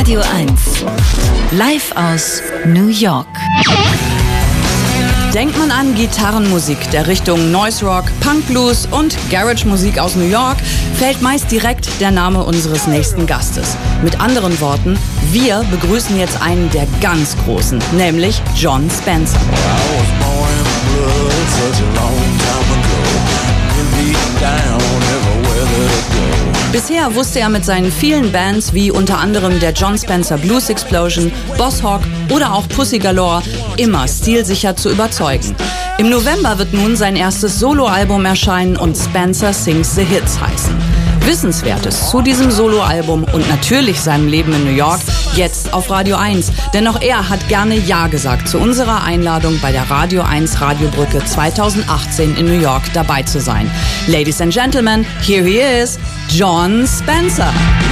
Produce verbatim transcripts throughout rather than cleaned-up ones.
Radio eins. Live aus New York. Denkt man an Gitarrenmusik der Richtung Noise Rock, Punk Blues und Garage Musik aus New York, fällt meist direkt der Name unseres nächsten Gastes. Mit anderen Worten, wir begrüßen jetzt einen der ganz Großen, nämlich Jon Spencer. Bisher wusste er mit seinen vielen Bands wie unter anderem der Jon Spencer Blues Explosion, Boss Hogg oder auch Pussy Galore immer stilsicher zu überzeugen. Im November wird nun sein erstes Soloalbum erscheinen und Spencer Sings the Hits heißen. Wissenswertes zu diesem Soloalbum und natürlich seinem Leben in New York jetzt auf Radio eins. Denn auch er hat gerne Ja gesagt zu unserer Einladung bei der Radio eins Radiobrücke zweitausendachtzehn in New York dabei zu sein. Ladies and Gentlemen, here he is, Jon Spencer.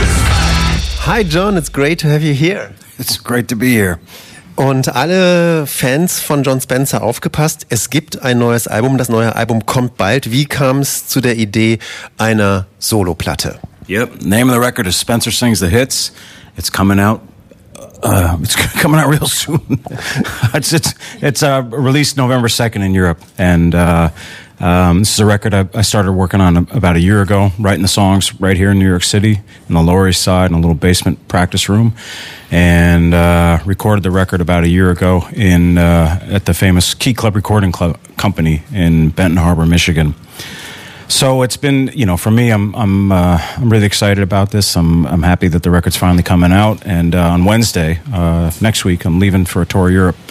Hi Jon, it's great to have you here. It's great to be here. Und alle Fans von Jon Spencer aufgepasst, es gibt ein neues Album, das neue Album kommt bald. Wie kam es zu der Idee einer Soloplatte? Yep, name of the record is Spencer Sings the Hits. It's coming out. Uh, it's coming out real soon. it's it's it's uh, released November second in Europe, and uh, um, this is a record I, I started working on about a year ago, writing the songs right here in New York City, in the Lower East Side, in a little basement practice room, and uh, recorded the record about a year ago in uh, at the famous Key Club Recording Club Company in Benton Harbor, Michigan. So it's been, you know, for me, I'm I'm uh, I'm really excited about this. I'm I'm happy that the record's finally coming out. And uh, on Wednesday, uh, next week, I'm leaving for a tour of Europe.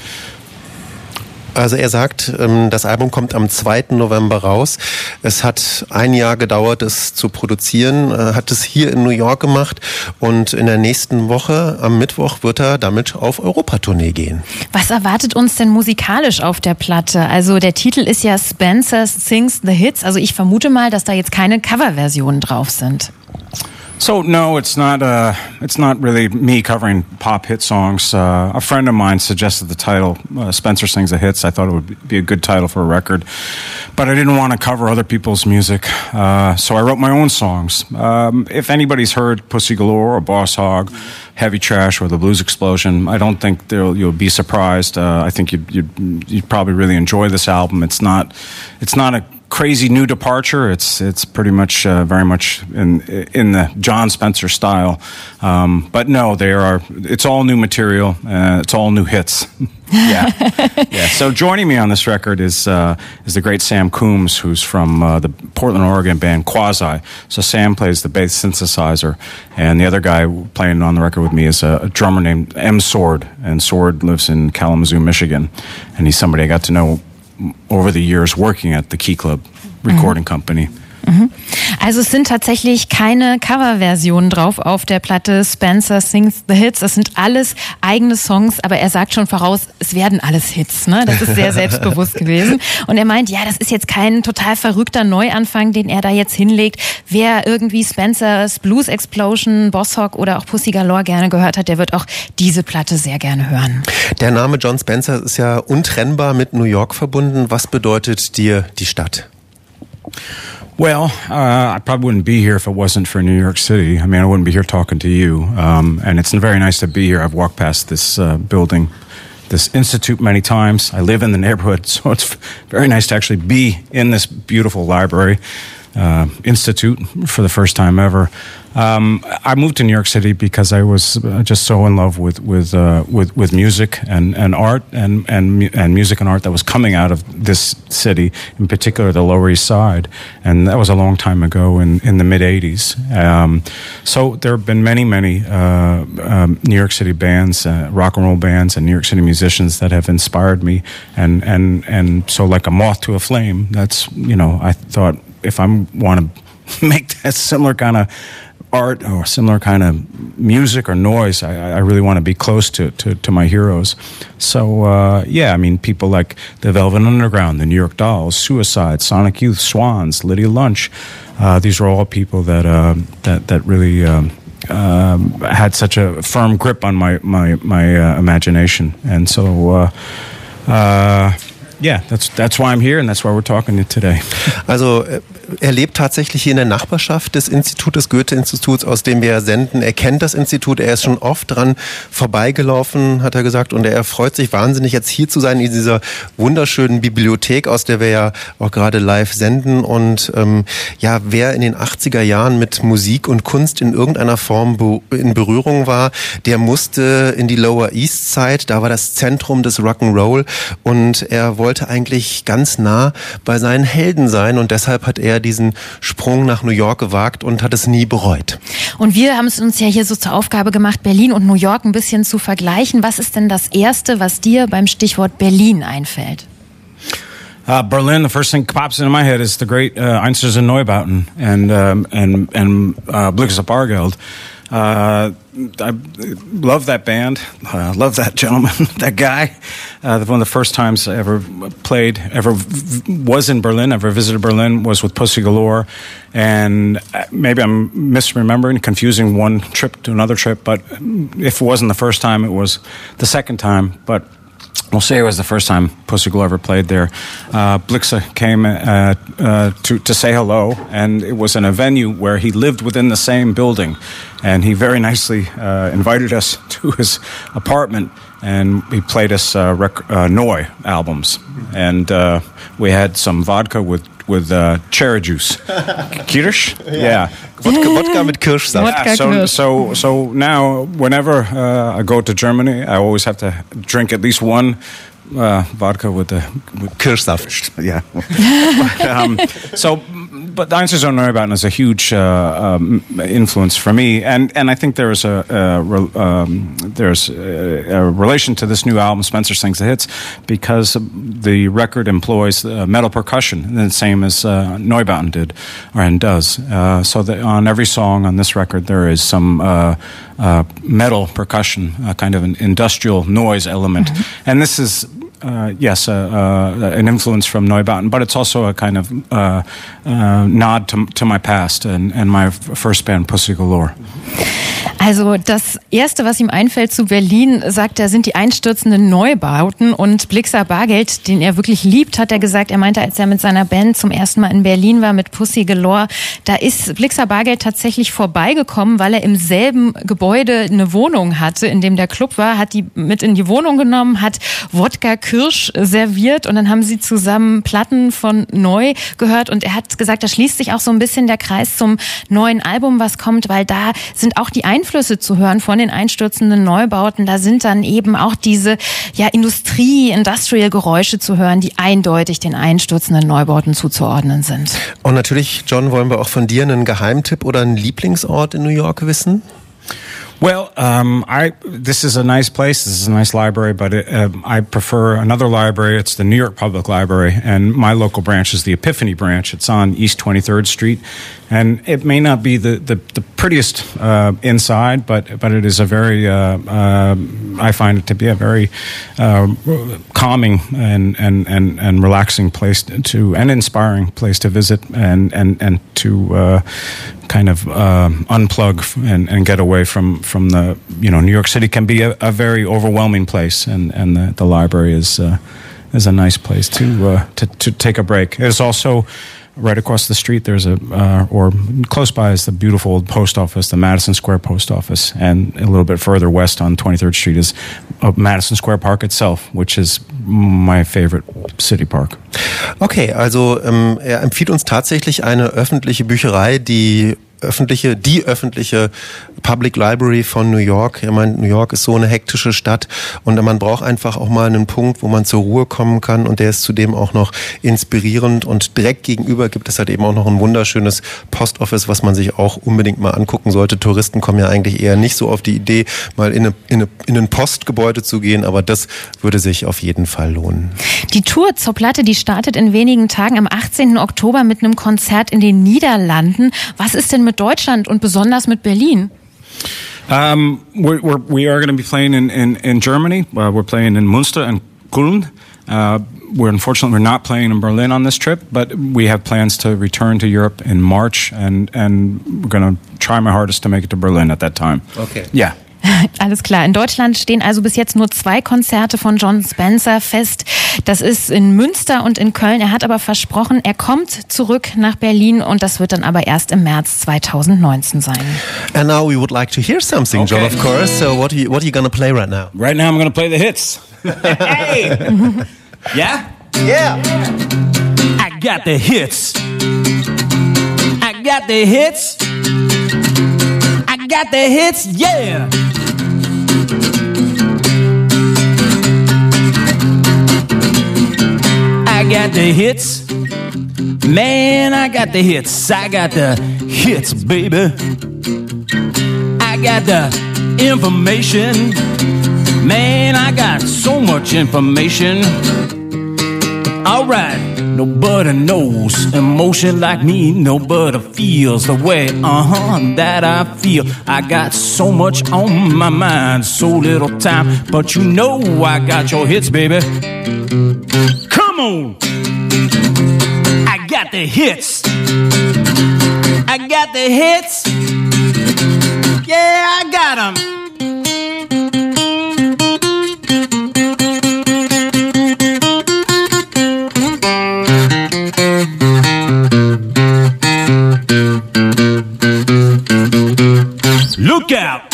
Also er sagt, das Album kommt am zweiten November raus. Es hat ein Jahr gedauert, es zu produzieren, er hat es hier in New York gemacht und in der nächsten Woche, am Mittwoch, wird er damit auf Europatournee gehen. Was erwartet uns denn musikalisch auf der Platte? Also der Titel ist ja Spencer Sings the Hits, also ich vermute mal, dass da jetzt keine Coverversionen drauf sind. So no, it's not. Uh, it's not really me covering pop hit songs. Uh, a friend of mine suggested the title uh, "Spencer Sings the Hits." I thought it would be a good title for a record, but I didn't want to cover other people's music, uh, so I wrote my own songs. Um, if anybody's heard Pussy Galore or Boss Hogg, Heavy Trash or the Blues Explosion, I don't think you'll be surprised. Uh, I think you'd, you'd, you'd probably really enjoy this album. It's not. It's not a crazy new departure. It's it's pretty much uh, very much in in the Jon Spencer style, um, but no, they are. It's all new material. Uh, it's all new hits. yeah, yeah. So joining me on this record is uh, is the great Sam Coombs, who's from uh, the Portland, Oregon band Quasi. So Sam plays the bass synthesizer, and the other guy playing on the record with me is a, a drummer named M. Sword, and Sword lives in Kalamazoo, Michigan, and he's somebody I got to know over the years working at the Key Club Recording mhm. Company. Mhm. Also es sind tatsächlich keine Coverversionen drauf auf der Platte Spencer Sings the Hits. Das sind alles eigene Songs, aber er sagt schon voraus, es werden alles Hits. Ne? Das ist sehr selbstbewusst gewesen. Und er meint, ja, das ist jetzt kein total verrückter Neuanfang, den er da jetzt hinlegt. Wer irgendwie Spencers Blues Explosion, Boss Hogg oder auch Pussy Galore gerne gehört hat, der wird auch diese Platte sehr gerne hören. Der Name Jon Spencer ist ja untrennbar mit New York verbunden. Was bedeutet dir die Stadt? Well, uh, I probably wouldn't be here if it wasn't for New York City. I mean, I wouldn't be here talking to you. Um, and it's very nice to be here. I've walked past this uh, building, this institute many times. I live in the neighborhood, so it's very nice to actually be in this beautiful library. Uh, institute for the first time ever. Um, I moved to New York City because I was just so in love with with uh, with, with music and, and art and, and and music and art that was coming out of this city, in particular the Lower East Side, and that was a long time ago in, in the mid eighties. Um, so there have been many many uh, um, New York City bands, uh, rock and roll bands, and New York City musicians that have inspired me, and and and so like a moth to a flame. That's, you know, I thought, if I want to make that similar kind of art or similar kind of music or noise, I, I really want to be close to, to, to my heroes. So, uh, yeah, I mean, people like the Velvet Underground, the New York Dolls, Suicide, Sonic Youth, Swans, Lydia Lunch. Uh, these are all people that uh, that that really um, uh, had such a firm grip on my my my uh, imagination, and so. Uh, uh, Yeah, that's that's why I'm here and that's why we're talking today. Also er lebt tatsächlich hier in der Nachbarschaft des Institutes, Goethe-Instituts, aus dem wir senden. Er kennt das Institut, er ist schon oft dran vorbeigelaufen, hat er gesagt, und er freut sich wahnsinnig, jetzt hier zu sein in dieser wunderschönen Bibliothek, aus der wir ja auch gerade live senden. Und ähm, ja, wer in den achtziger Jahren mit Musik und Kunst in irgendeiner Form be- in Berührung war, der musste in die Lower East Side, da war das Zentrum des Rock'n'Roll, und er wollte eigentlich ganz nah bei seinen Helden sein, und deshalb hat er diesen Sprung nach New York gewagt und hat es nie bereut. Und wir haben es uns ja hier so zur Aufgabe gemacht, Berlin und New York ein bisschen zu vergleichen. Was ist denn das Erste, was dir beim Stichwort Berlin einfällt? Uh, Berlin, the first thing that pops into my head is the great uh, Einstürzende Neubauten and um, and and uh, Blixa Bargeld. Uh, I love that band. I uh, love that gentleman, that guy. Uh, one of the first times I ever played, ever v- was in Berlin, ever visited Berlin, was with Pussy Galore. And maybe I'm misremembering, confusing one trip to another trip. But if it wasn't the first time, it was the second time. But we'll say it was the first time Pussy Galore ever played there. Uh, Blixa came uh, uh, to, to say hello, and it was in a venue where he lived within the same building. And he very nicely uh, invited us to his apartment, and he played us uh, rec- uh, Neu albums. And uh, we had some vodka with with uh, cherry juice. Kirsch? Yeah. yeah. Wodka, Wodka mit Kirschsaft. Yeah, so, so, so now, whenever uh, I go to Germany, I always have to drink at least one uh, vodka with the with Kirschsaft. Yeah. um, so, but the Einstürzende Neubauten is a huge uh, um, influence for me, and, and I think there's a, a um, there's a, a relation to this new album, Spencer Sings the Hits, because the record employs uh, metal percussion, the same as uh, Neubauten did or and does. Uh, so that on every song on this record, there is some uh, uh, metal percussion, uh, kind of an industrial noise element, mm-hmm. and this is. Uh, yes, uh, uh, an influence from Neubauten, but it's also a kind of uh, uh, nod to, to my past and, and my first band, Pussy Galore. Also das Erste, was ihm einfällt zu Berlin, sagt er, sind die einstürzenden Neubauten. Und Blixa Bargeld, den er wirklich liebt, hat er gesagt, er meinte, als er mit seiner Band zum ersten Mal in Berlin war mit Pussy Galore, da ist Blixa Bargeld tatsächlich vorbeigekommen, weil er im selben Gebäude eine Wohnung hatte, in dem der Club war, hat die mit in die Wohnung genommen, hat Wodka Kirsch serviert und dann haben sie zusammen Platten von Neu gehört und er hat gesagt, da schließt sich auch so ein bisschen der Kreis zum neuen Album, was kommt, weil da sind auch die Einflüsse zu hören von den einstürzenden Neubauten. Da sind dann eben auch diese ja, Industrie-, Industrial-Geräusche zu hören, die eindeutig den einstürzenden Neubauten zuzuordnen sind. Und natürlich, John, wollen wir auch von dir einen Geheimtipp oder einen Lieblingsort in New York wissen? Well, um, I this is a nice place. This is a nice library, but it, uh, I prefer another library. It's the New York Public Library, and my local branch is the Epiphany branch. It's on East twenty-third Street, and it may not be the the, the prettiest uh, inside, but but it is a very uh, uh, I find it to be a very uh, calming and, and, and, and relaxing place to and inspiring place to visit and and and to uh, kind of uh, unplug and, and get away from. From the, you know, New York City can be a, a very overwhelming place, and, and the, the library is uh, is a nice place to, uh, to to take a break. There's also right across the street. There's a uh, or close by is the beautiful old post office, the Madison Square Post Office, and a little bit further west on twenty-third Street is uh, Madison Square Park itself, which is my favorite city park. Okay, also ähm, er empfiehlt uns tatsächlich eine öffentliche Bücherei, die öffentliche, die öffentliche Public Library von New York. Er meint, New York ist so eine hektische Stadt und man braucht einfach auch mal einen Punkt, wo man zur Ruhe kommen kann, und der ist zudem auch noch inspirierend, und direkt gegenüber gibt es halt eben auch noch ein wunderschönes Post Office, was man sich auch unbedingt mal angucken sollte. Touristen kommen ja eigentlich eher nicht so auf die Idee, mal in, eine, in, eine, in ein Postgebäude zu gehen, aber das würde sich auf jeden Fall lohnen. Die Tour zur Platte, die startet in wenigen Tagen am achtzehnten Oktober mit einem Konzert in den Niederlanden. Was ist denn mit Deutschland und besonders mit Berlin? Um, we're, we're, we are going to be playing in, in, in Germany. Uh, we're playing in Münster and Köln. Uh, we're unfortunately we're not playing in Berlin on this trip, but we have plans to return to Europe in March, and, and we're going to try my hardest to make it to Berlin at that time. Okay. Yeah. Alles klar. In Deutschland stehen also bis jetzt nur zwei Konzerte von Jon Spencer fest. Das ist in Münster und in Köln. Er hat aber versprochen, er kommt zurück nach Berlin und das wird dann aber erst im März zwanzig neunzehn sein. And now we would like to hear something, Okay. John, of course. So what are you, what are you going to play right now? Right now I'm going to play the hits. Hey! Yeah? Yeah. I got the hits. I got the hits. I got the hits, yeah. I got the hits. Man, I got the hits. I got the hits, baby. I got the information. Man, I got so much information. Alright, nobody knows emotion like me. Nobody feels the way, uh-huh, that I feel. I got so much on my mind, so little time. But you know I got your hits, baby. Come on! I got the hits. I got the hits. Yeah, I got them. Look out!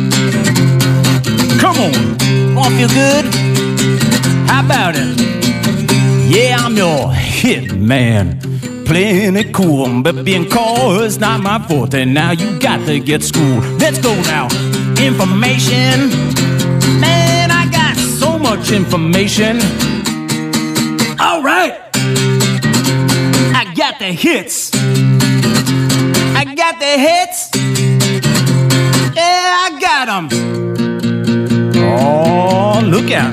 Come on! Wanna feel good? How about it? Yeah, I'm your hit man. Playing it cool, but being cool is not my forte. Now you got to get schooled. Let's go now. Information. Man, I got so much information. Alright! I got the hits. I got the hits. Yeah, I got 'em. Oh, look out.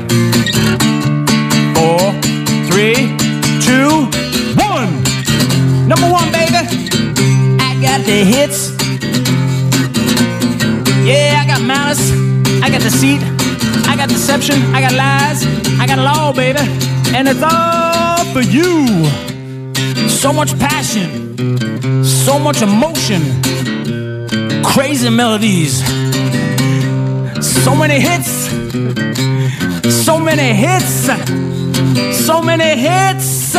Four, three, two, one. Number one, baby. I got the hits. Yeah, I got malice. I got deceit. I got deception. I got lies. I got it all, baby. And it's all for you. So much passion. So much emotion. Crazy melodies. So many hits. So many hits. So many hits.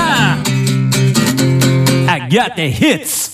I got the hits.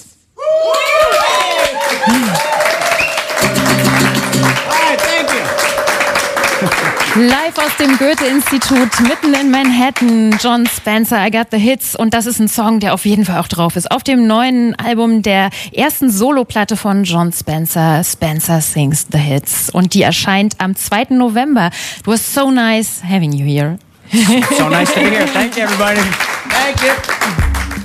Live aus dem Goethe-Institut mitten in Manhattan, Jon Spencer, I Got the Hits. Und das ist ein Song, der auf jeden Fall auch drauf ist. Auf dem neuen Album der ersten Soloplatte von Jon Spencer, Spencer Sings the Hits. Und die erscheint am zweiten November. It was so nice having you here. So nice to be here. Thank you, everybody. Thank you.